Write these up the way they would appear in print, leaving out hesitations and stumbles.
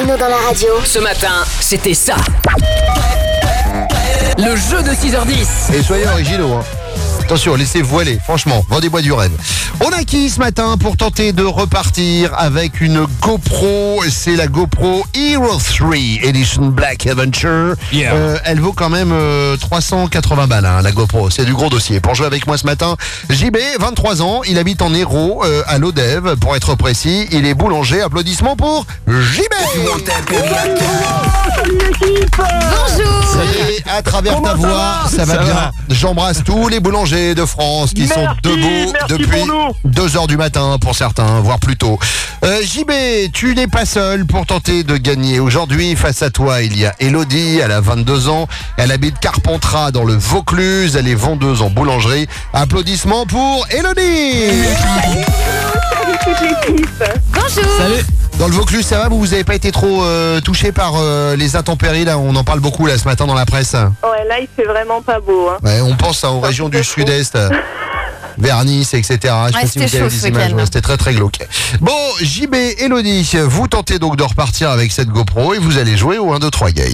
Bruno dans la radio. Ce matin, c'était ça. Le jeu de 6h10. Et soyez originaux, hein. Attention, laissez-vous aller, franchement, vendez-moi du rêve. On a qui ce matin pour tenter de repartir avec une GoPro? C'est la GoPro Hero 3 Edition Black Adventure. Yeah. Elle vaut quand même 380 balles, hein, la GoPro. C'est du gros dossier. Pour jouer avec moi ce matin, JB, 23 ans, il habite en Hérault, à l'Odève. Pour être précis, il est boulanger. Applaudissements pour JB. Bonjour. Et à travers ta voix, ça va bien. J'embrasse tous les boulangers de France qui sont debout depuis 2h du matin pour certains, voire plus tôt. JB, tu n'es pas seul pour tenter de gagner. Aujourd'hui, face à toi, il y a Elodie, elle a 22 ans, elle habite Carpentras dans le Vaucluse, elle est vendeuse en boulangerie. Applaudissements pour Elodie. Bonjour. Salut. Dans le Vaucluse, ça va? Vous n'avez pas été trop touché par les intempéries là? On en parle beaucoup là ce matin dans la presse. Ouais, là, il fait vraiment pas beau. Hein. Ouais, on pense aux régions du sud-est, vers Nice, etc. Je sais pas si c'était vous avez chaud des ce images, week-end. ouais, c'était très très glauque. Bon, JB, Elodie, vous tentez donc de repartir avec cette GoPro et vous allez jouer au 1, 2, 3 game.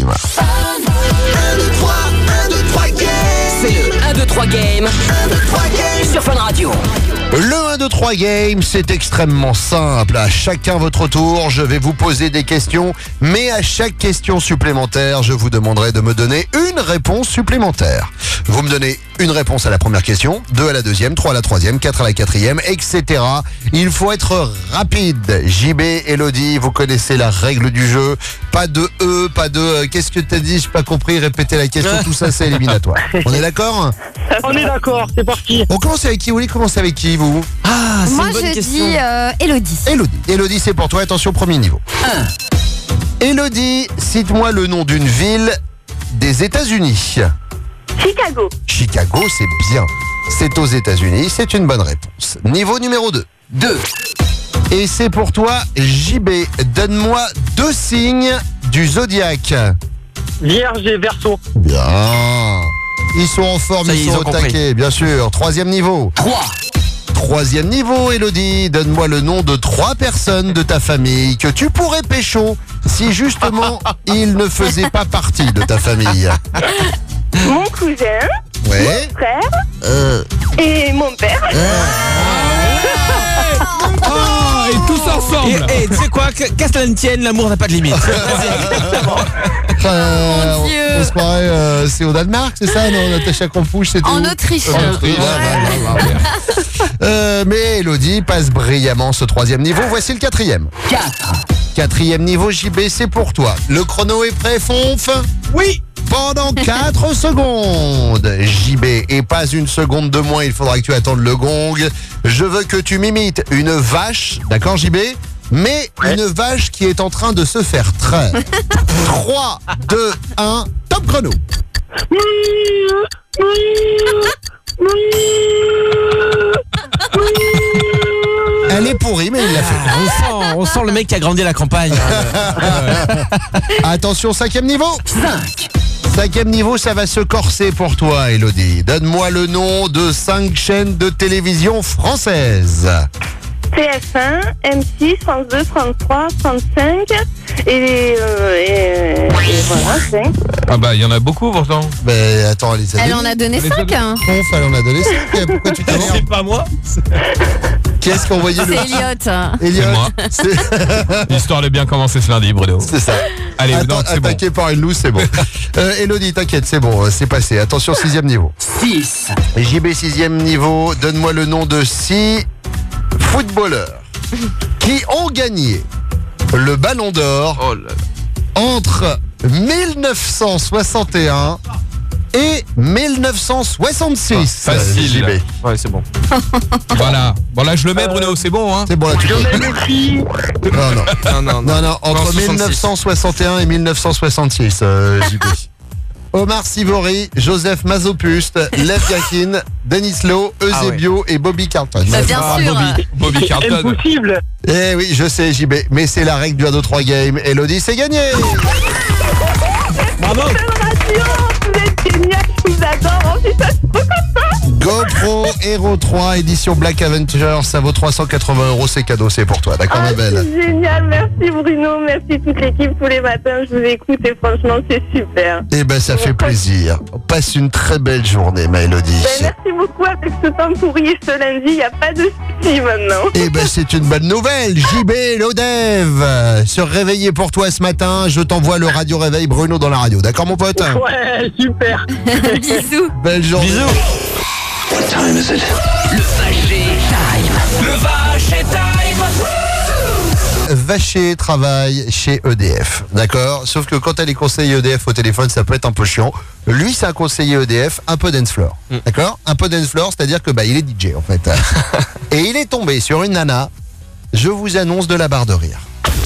C'est le 1, 2, 3 game. Sur Fun Radio. Le 1, 2, 3 game, c'est extrêmement simple. À chacun votre tour, je vais vous poser des questions, mais à chaque question supplémentaire, je vous demanderai de me donner une réponse supplémentaire. Vous me donnez une réponse à la première question, 2 à la deuxième, 3 à la troisième, 4 à la quatrième, etc. Il faut être rapide. JB, Elodie, vous connaissez la règle du jeu. Pas de pas de qu'est-ce que t'as dit, j'ai pas compris, répétez la question, tout ça c'est éliminatoire. On est d'accord? On est d'accord, c'est parti. On commence avec qui? Vous voulez commencer avec qui, vous? Ah, c'est Moi une bonne je question. dis Elodie. Elodie. Elodie, c'est pour toi. Attention, premier niveau. 1. Elodie, cite-moi le nom d'une ville des États-Unis. Chicago. Chicago, c'est bien. C'est aux États-Unis, c'est une bonne réponse. Niveau numéro 2. 2. Et c'est pour toi, JB. Donne-moi 2 signes du zodiaque. Vierge et Verseau. Bien. Ils sont en forme, Ça y est, ils ils sont ont au compris. taquet, bien sûr. 3e niveau. 3. 3e niveau, Elodie. Donne-moi le nom de 3 personnes de ta famille que tu pourrais pécho si justement ils ne faisaient pas partie de ta famille. Mon cousin, Ouais. frère et mon père. Oh, et tous ensemble. Et tu sais quoi, qu'à cela ne tienne, l'amour n'a pas de limite. Dieu. On se croirait, c'est au Danemark, c'est ça? Non, Natacha Campouche, c'était En où? Autriche. En Autriche, mais Elodie passe brillamment ce 3e niveau. Voici le 4e. 4. 4e niveau, JB, c'est pour toi. Le chrono est prêt, Fonf? Oui. Pendant 4 secondes. JB, et pas une seconde de moins, il faudra que tu attendes le gong. Je veux que tu m'imites une vache, d'accord JB? Mais une vache qui est en train de se faire traire. 3, 2, 1, top chrono. Elle est pourrie, mais il l'a fait. On sent le mec qui a grandi à la campagne. Attention, 5e niveau. 5. 5e niveau, ça va se corser pour toi, Elodie. Donne-moi le nom de 5 chaînes de télévision françaises. TF1, M6, France 2, France 3, France 5 et voilà, 5. Ah bah, il y en a beaucoup pourtant. Ben attends, elle les a Elle données. en a donné Elle les a 5 hein. Conf, elle en a donné 5. Pourquoi tu t'énerves? pas moi. Qui est-ce qui a envoyé le... C'est Elliot. Elliot. C'est moi. C'est L'histoire de bien commencer ce lundi, Bruno. c'est ça. Allez, non, c'est bon. Attaqué par une loose, c'est bon. Elodie, t'inquiète, c'est bon, c'est passé. Attention, 6e niveau. 6. JB, 6e niveau. Donne-moi le nom de 6 footballeurs qui ont gagné le Ballon d'Or Oh là là. entre 1961 et 1966. Facile. JB. Ouais, c'est bon. Voilà. Bon, là, je le mets, Bruno, c'est bon, hein? C'est bon, là, tu peux. Lionel Messi. Non, entre 1961 et 1966, JB. Omar Sivori, Joseph Mazopuste, Lev Yakin, Denis Lowe, Eusebio et Bobby Carlton. Bah, bien sûr. Bobby Carlton. Impossible. Eh oui, je sais, JB, mais c'est la règle du 1, 2, 3 game. Elodie, c'est gagné. Bravo. Fun Radio, vous êtes génial, je vous adore. En plus, ça se trouve comme ça. GoPro Hero 3 édition Black Avenger, ça vaut 380 €, c'est cadeau, c'est pour toi, d'accord ma belle? C'est génial, merci Bruno, merci toute l'équipe, tous les matins je vous écoute et franchement c'est super. Eh ben ça fait plaisir. Passe une très belle journée Maëlodie. Merci beaucoup, avec ce temps pourri et ce lundi, il n'y a pas de soucis maintenant. Eh ben c'est une bonne nouvelle. JB Lodev se réveiller pour toi ce matin. Je t'envoie le radio réveil Bruno dans la radio. D'accord mon pote? Ouais, super. Bisous. Belle journée. Bisous. Le Vacher Time. Le Vacher Time. Vacher travaille chez EDF, d'accord? Sauf que quand t'as les conseillers EDF au téléphone, ça peut être un peu chiant. Lui, c'est un conseiller EDF, un peu dance floor, d'accord? Un peu dance floor, c'est-à-dire que il est DJ en fait. Et il est tombé sur une nana. Je vous annonce de la barre de rire.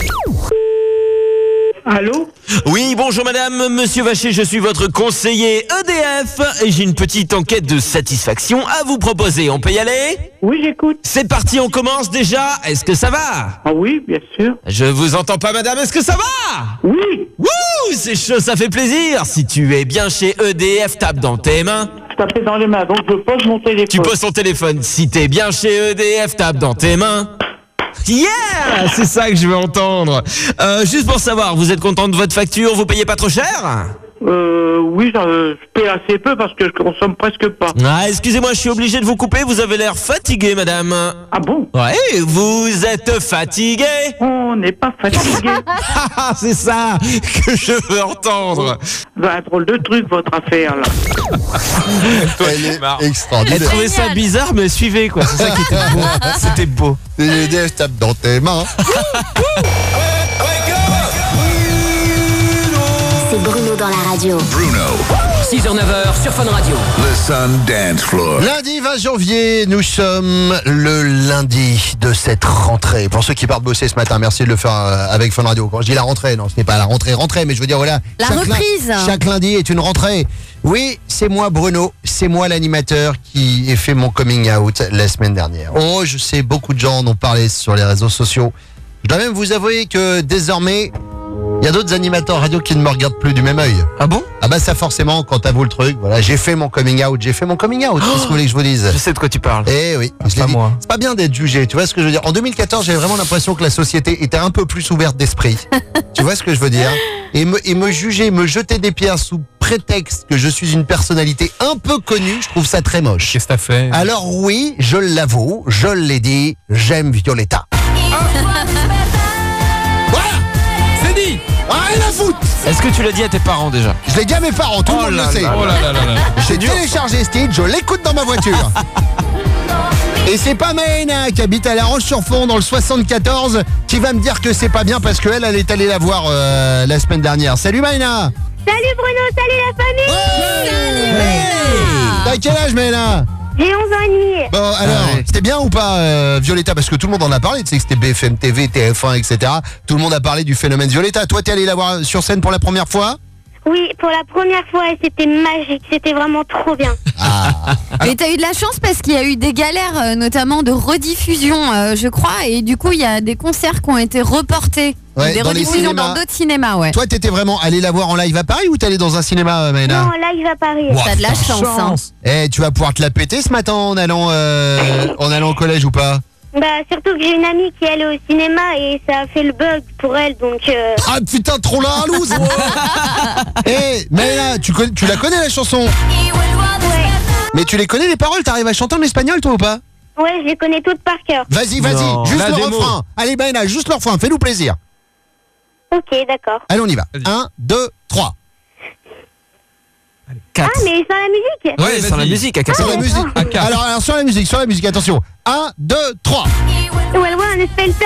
Allô? Oui, bonjour madame, monsieur Vacher, je suis votre conseiller EDF et j'ai une petite enquête de satisfaction à vous proposer. On peut y aller? Oui, j'écoute. C'est parti, on commence déjà. Est-ce que ça va? Ah oui, bien sûr. Je vous entends pas madame, est-ce que ça va? Oui, Wouh, c'est chaud, ça fait plaisir. Si tu es bien chez EDF, tape dans tes mains. je tapais dans les mains, donc je pose mon téléphone. Tu poses ton téléphone. Si t'es bien chez EDF, tape dans tes mains. Yeah, c'est ça que je veux entendre. Juste pour savoir, vous êtes content de votre facture? Vous payez pas trop cher? Oui, je paie assez peu parce que je consomme presque pas. Ah, excusez-moi, je suis obligé de vous couper. Vous avez l'air fatigué, madame. Ah bon? Ouais, vous êtes fatigué. On n'est pas fatigué. Ah, c'est ça que je veux entendre. Un drôle de truc, votre affaire, là. Elle est Elle extraordinaire. trouvait ça bizarre, mais suivez, quoi. C'est ça qui était beau. C'était beau. EDF tape dans tes mains. C'est Bruno dans la radio. 6h, 9h sur Fun Radio. The Sun Dance Floor. Lundi 20 janvier, nous sommes le lundi de cette rentrée. Pour ceux qui partent bosser ce matin, merci de le faire avec Fun Radio. Quand je dis la rentrée, non, ce n'est pas la rentrée, mais je veux dire, voilà. La reprise. Chaque lundi est une rentrée. Oui, c'est moi Bruno, c'est moi l'animateur qui ai fait mon coming out la semaine dernière. Oh, je sais, beaucoup de gens en ont parlé sur les réseaux sociaux. Je dois même vous avouer que désormais, il y a d'autres animateurs radio qui ne me regardent plus du même œil. Ah bon? Ah bah ça forcément, quand t'avoues le truc, voilà, j'ai fait mon coming out. Qu'est-ce que vous voulez que je vous dise? Je sais de quoi tu parles. Eh oui, je l'ai pas dit. moi. C'est pas bien d'être jugé, tu vois ce que je veux dire? En 2014, j'avais vraiment l'impression que la société était un peu plus ouverte d'esprit. Tu vois ce que je veux dire? Et me juger, me jeter des pierres sous prétexte que je suis une personnalité un peu connue, je trouve ça très moche. Qu'est-ce que t'as fait? Alors oui, je l'avoue, je l'ai dit, j'aime Violetta. Voilà, C'est dit. rien à foutre. Est-ce que tu l'as dit à tes parents déjà? Je l'ai dit à mes parents, tout le monde le sait. Oh là là là là. J'ai téléchargé ce titre, je l'écoute dans ma voiture. Et c'est pas Maëna qui habite à La Roche-sur-Fonds dans le 74 qui va me dire que c'est pas bien parce qu'elle est allée la voir la semaine dernière. Salut Maëna. Salut Bruno, salut la famille. T'as quel âge Maëna? J'ai 11 ans et demi. Bon alors, c'était bien ou pas Violetta? Parce que tout le monde en a parlé, tu sais que c'était BFM TV, TF1, etc. Tout le monde a parlé du phénomène Violetta. Toi t'es allé la voir sur scène pour la première fois? Oui, pour la première fois et c'était magique, c'était vraiment trop bien. Mais t'as eu de la chance parce qu'il y a eu des galères, notamment de rediffusion, je crois, et du coup il y a des concerts qui ont été reportés. Ouais, des dans les rediffusions cinémas. dans d'autres cinémas, ouais. Toi t'étais vraiment allé la voir en live à Paris ou t'es allé dans un cinéma Maëna? Non, là il va à Paris. T'as de la chance, hein. Eh, tu vas pouvoir te la péter ce matin en allant au collège ou pas? Bah surtout que j'ai une amie qui est allée au cinéma et ça a fait le bug pour elle, donc Ah putain, trop la loose. Eh, mais là, tu la connais la chanson? Mais tu les connais les paroles? T'arrives à chanter en espagnol toi ou pas? ouais, je les connais toutes par cœur. Vas-y, Non, juste la le démo. refrain. Allez Maëna, juste le refrain, fais-nous plaisir. Ok, d'accord. Allez, on y va. 1, 2, 3. Ah, mais sans la musique. Ouais, sans la musique, à Sur la musique. Alors sur la musique, attention. 1, 2, 3. Well, bueno, espeltar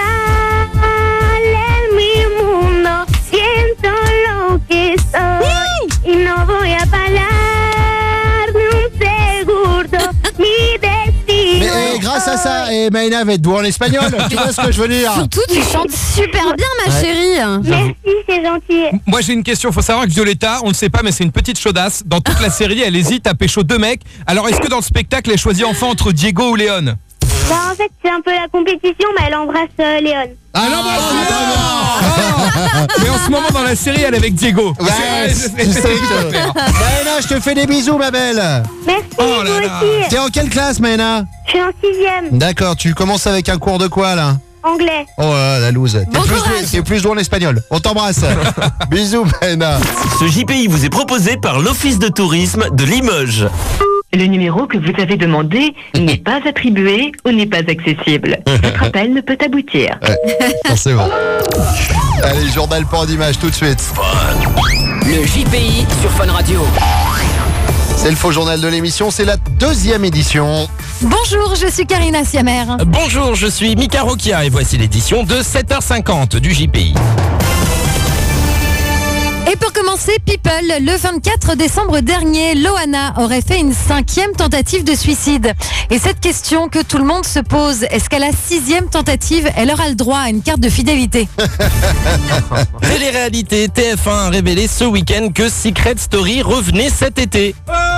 en mi mundo, siento lo que soy y no voy a parar ni un segundo, mi destino. Mais grâce à ça, Maëna va être douée en espagnol. Tu vois ce que je veux dire? Surtout, tu chantes super bien, ma chérie. Merci, c'est gentil. Moi j'ai une question, faut savoir que Violetta, on ne sait pas mais c'est une petite chaudasse. Dans toute la série, elle hésite à pécho 2 mecs. Alors est-ce que dans le spectacle, elle choisit enfin entre Diego ou Léon? Bah, en fait, c'est un peu la compétition, mais elle embrasse Léon. Ah non, Mais en ce moment dans la série, elle est avec Diego. Ouais, tu sais que... Maëna, je te fais des bisous, ma belle. Merci, Oh là vous là. aussi. T'es en quelle classe, Maëna? Je suis en 6e. D'accord, tu commences avec un cours de quoi, là? Anglais. Oh là, la loose. Bon courage. T'es plus doué en espagnol. On t'embrasse. Bisous, Maëna. Ce JPI vous est proposé par l'Office de tourisme de Limoges. Le numéro que vous avez demandé n'est pas attribué ou n'est pas accessible. Votre appel ne peut aboutir. Non, c'est bon. Allez, journal port d'image tout de suite. Le JPI sur Fun Radio. C'est le faux journal de l'émission, c'est la 2e édition. Bonjour, je suis Karina Siamer. Bonjour, je suis Mika Rokia et voici l'édition de 7h50 du JPI. Et pour commencer, People, le 24 décembre dernier, Loana aurait fait une 5e tentative de suicide. Et cette question que tout le monde se pose, est-ce qu'à la 6e tentative, elle aura le droit à une carte de fidélité? Télé-réalité, TF1 a révélé ce week-end que Secret Story revenait cet été.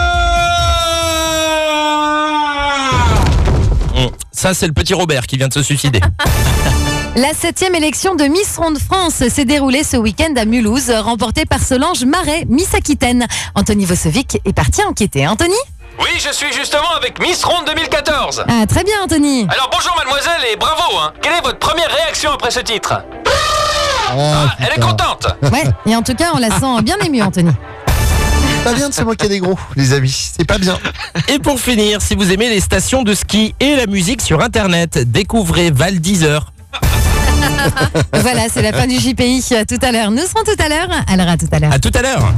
Ça, c'est le petit Robert qui vient de se suicider. La 7e élection de Miss Ronde France s'est déroulée ce week-end à Mulhouse, remportée par Solange Marais, Miss Aquitaine. Anthony Vosovic est parti enquêter. Anthony? Oui, je suis justement avec Miss Ronde 2014. Ah, très bien, Anthony. Alors bonjour mademoiselle et bravo, hein. Quelle est votre première réaction après ce titre? Elle est contente. Ouais, et en tout cas, on la sent bien émue, Anthony. Pas bien de se moquer des gros, les amis. C'est pas bien. Et pour finir, si vous aimez les stations de ski et la musique sur Internet, découvrez Val d'Isère. Voilà, c'est la fin du JPI. À tout à l'heure. Nous serons tout à l'heure. Alors à tout à l'heure. À tout à l'heure.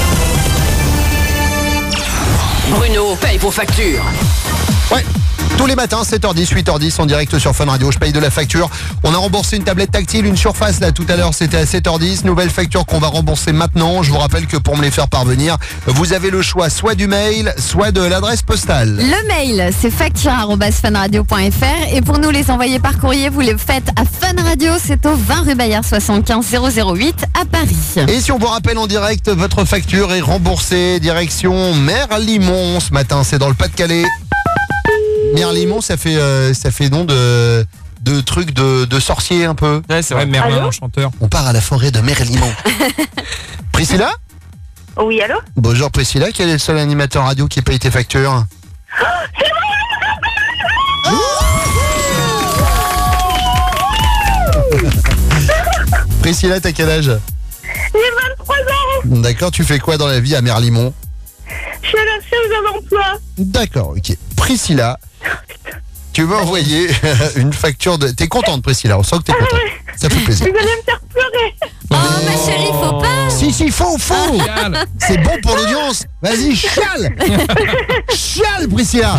Bruno paye vos factures. Ouais. Tous les matins, 7h10, 8h10, en direct sur Fun Radio. Je paye de la facture. On a remboursé une tablette tactile, une Surface, là, tout à l'heure, c'était à 7h10. Nouvelle facture qu'on va rembourser maintenant. Je vous rappelle que pour me les faire parvenir, vous avez le choix soit du mail, soit de l'adresse postale. Le mail, c'est facture@funradio.fr. Et pour nous les envoyer par courrier, vous les faites à Fun Radio. C'est au 20 rue Bayard 75 008 à Paris. Et si on vous rappelle en direct, votre facture est remboursée. Direction Merlimont. Ce matin, c'est dans le Pas-de-Calais. Merlimont, ça fait nom de trucs de sorcier un peu. Ouais, c'est vrai, Merlin, chanteur. On part à la forêt de Merlimont. Priscilla? Oui, allô? Bonjour Priscilla, quel est le seul animateur radio qui paye tes factures? Priscilla, t'as quel âge? J'ai 23 ans. D'accord, tu fais quoi dans la vie à Merlimont? Je suis à la recherche d'un emploi. D'accord, ok. Priscilla, tu m'as envoyé une facture de... T'es contente Priscilla, on sent que t'es contente. Ça fait plaisir. Vous allez me faire pleurer. Oh ma chérie, faut pas. Si, faut. C'est bon pour l'audience. Vas-y, chiale. Chiale, Priscilla.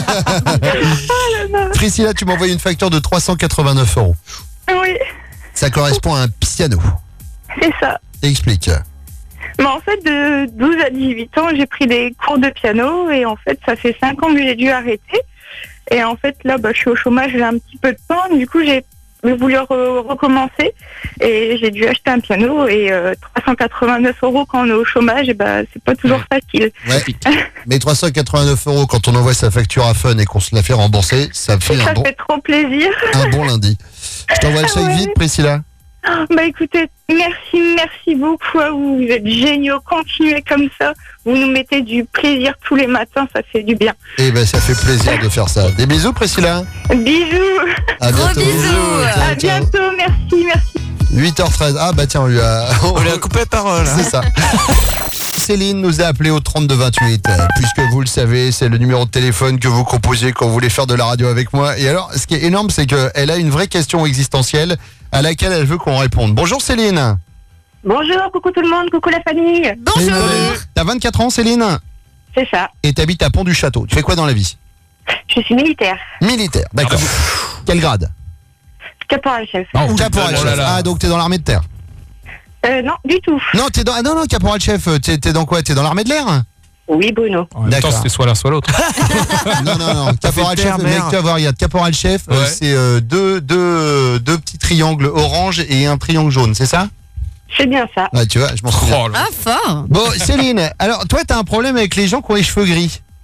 Priscilla, tu m'as envoyé une facture de 389 €. Oui, Ça correspond à un piano. c'est ça. Explique. Mais en fait, de 12 à 18 ans, j'ai pris des cours de piano et en fait, ça fait 5 ans que j'ai dû arrêter. Et en fait, là, je suis au chômage, j'ai un petit peu de temps. Du coup, j'ai voulu recommencer et j'ai dû acheter un piano et 389 € quand on est au chomage, et c'est pas toujours facile. Ouais. Mais 389 € quand on envoie sa facture à Fun et qu'on se la fait rembourser, ça fait Ça fait trop plaisir. un bon lundi. Je t'envoie le chèque vite, Priscilla. Écoutez, merci beaucoup à vous. Vous êtes géniaux. Continuez comme ça. Vous nous mettez du plaisir tous les matins. Ça fait du bien. Et ça fait plaisir de faire ça. Des bisous, Priscilla. Bisous. À bientôt. Gros bisous. À bientôt. Merci. 8h13. Ah tiens, on lui a coupé la parole. C'est ça. Céline nous a appelé au 3228. Puisque vous le savez, c'est le numéro de téléphone que vous composez quand vous voulez faire de la radio avec moi. Et alors, ce qui est énorme, c'est qu'elle a une vraie question existentielle à laquelle elle veut qu'on réponde. Bonjour Céline. Bonjour, coucou tout le monde, coucou la famille. Bonjour. T'as 24 ans Céline? C'est ça. Et t'habites à Pont-du-Château. Tu fais quoi dans la vie? Je suis militaire. Militaire, d'accord. Quel grade? Caporal-chef. Caporal-chef. Ah, donc t'es dans l'armée de terre? Non, du tout. Non, t'es dans... non, caporal-chef, t'es dans quoi? T'es dans l'armée de l'air? Oui, Bruno. En même temps, c'était soit l'un, soit l'autre. Non. Caporal-chef, le mec, tu vas voir, regarde, caporal-chef, c'est deux petits triangles orange et un triangle jaune, c'est ça? C'est bien ça. Ouais, tu vois, je m'en souviens. Ah, fort. Bon, Céline, alors toi, t'as un problème avec les gens qui ont les cheveux gris?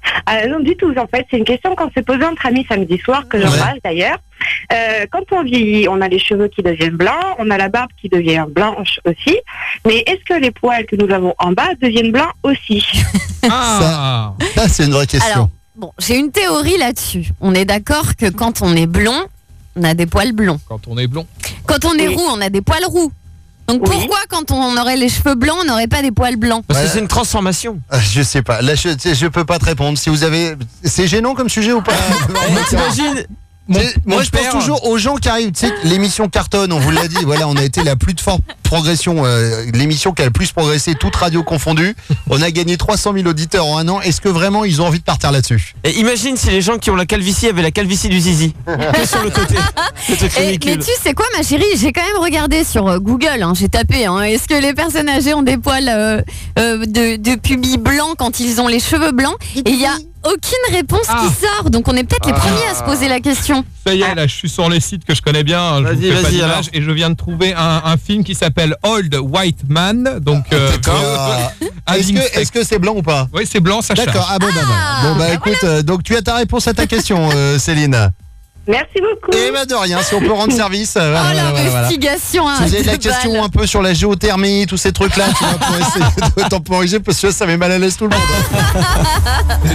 Non, du tout. En fait, c'est une question qu'on s'est posée entre amis samedi soir, que j'embrasse d'ailleurs. Quand on vieillit, on a les cheveux qui deviennent blancs, on a la barbe qui devient blanche aussi. Mais est-ce que les poils que nous avons en bas deviennent blancs aussi? Ça, c'est une vraie question. Alors, bon, j'ai une théorie là-dessus. On est d'accord que quand on est blond, on a des poils blonds. Quand on est blond. Quand on est roux, on a des poils roux. Donc pourquoi quand on aurait les cheveux blancs, on n'aurait pas des poils blancs? Parce que c'est une transformation. Je sais pas. Là, je peux pas te répondre. Si vous avez, c'est gênant comme sujet ou pas? T'imagines? Moi, je pense toujours aux gens qui arrivent. Tu sais, l'émission cartonne, on vous l'a dit. Voilà, on a été la plus forte progression, l'émission qui a le plus progressé, toute radio confondue. On a gagné 300 000 auditeurs en un an. Est-ce que vraiment ils ont envie de partir là-dessus? Et imagine si les gens qui ont la calvitie avaient la calvitie du zizi. Que sur le côté. Mais tu sais quoi, ma chérie, j'ai quand même regardé sur Google. J'ai tapé. Est-ce que les personnes âgées ont des poils de pubis blancs quand ils ont les cheveux blancs? Et il y a aucune réponse qui sort, donc on est peut-être les premiers à se poser la question. Ça y est, là, je suis sur les sites que je connais bien. Je vous fais pas d'image et je viens de trouver un film qui s'appelle Old White Man. Donc, est-ce que c'est blanc ou pas? Oui, c'est blanc, ça charge. D'accord. Ah bon, écoute, donc tu as ta réponse à ta question, Céline. Merci beaucoup. Et de rien, si on peut rendre service. L'investigation. Si vous avez de la question un peu sur la géothermie, tous ces trucs-là, tu vois, pour essayer de temporiser, parce que ça met mal à l'aise tout le monde.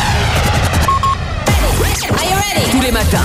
Tous les matins.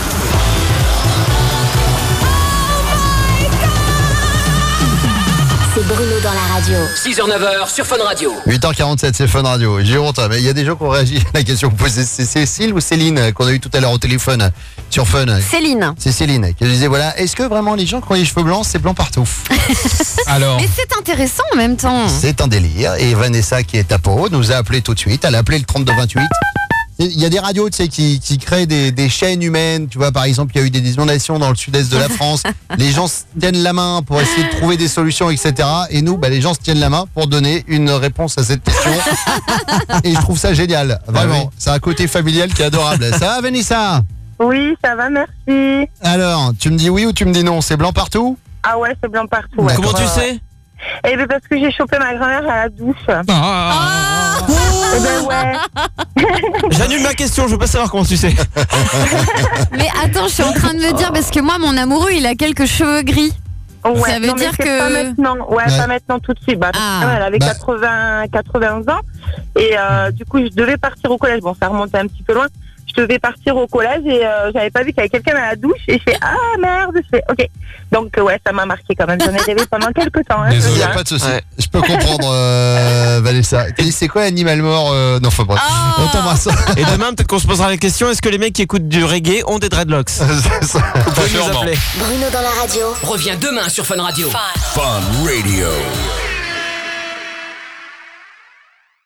C'est Bruno dans la radio. 6h-9h sur Fun Radio. 8h47, c'est Fun Radio. J'ai honte, mais il y a des gens qui ont réagi à la question posée. C'est Cécile ou Céline qu'on a eu tout à l'heure au téléphone sur Fun? Céline. C'est Céline qui disait voilà, est-ce que vraiment les gens qui ont les cheveux blancs, c'est blanc partout? Alors. Mais c'est intéressant en même temps. C'est un délire. Et Vanessa qui est à Pau nous a appelé tout de suite. Elle a appelé le 3228. Il y a des radios, tu sais, qui créent des chaînes humaines. Tu vois, par exemple, il y a eu des inondations dans le sud-est de la France. Les gens se tiennent la main pour essayer de trouver des solutions, etc. Et nous, les gens se tiennent la main pour donner une réponse à cette question. Et je trouve ça génial. Vraiment. C'est un côté familial qui est adorable. Ça va, Vanessa? Oui, ça va, merci. Alors, tu me dis oui ou tu me dis non? C'est blanc partout? Ah ouais, c'est blanc partout. Ouais. Comment tu sais? Eh bien, parce que j'ai chopé ma grand-mère à la douche. Eh ben ouais. J'annule ma question, je veux pas savoir comment tu sais. Mais attends, je suis en train de me dire, parce que moi, mon amoureux, il a quelques cheveux gris. Ouais, ça veut dire que... Pas maintenant, pas maintenant tout de suite. Elle avait 91 ans. Et du coup, je devais partir au collège. Bon, ça remontait un petit peu loin. Je devais partir au collège et j'avais pas vu qu'il y avait quelqu'un à la douche. Et je fais, ah merde, je fais, ok. Donc, ça m'a marqué quand même. J'en ai rêvé pendant quelques temps. Il n'y a pas de souci. Ouais. Je peux comprendre, Vanessa. C'est quoi Animal mort? Non, faut pas. On t'embrasse. Et demain, peut-être qu'on se posera la question, est-ce que les mecs qui écoutent du reggae ont des dreadlocks? C'est ça. Vous pouvez nous appeler. Bruno dans la radio. Reviens demain sur Fun Radio. Fun Radio.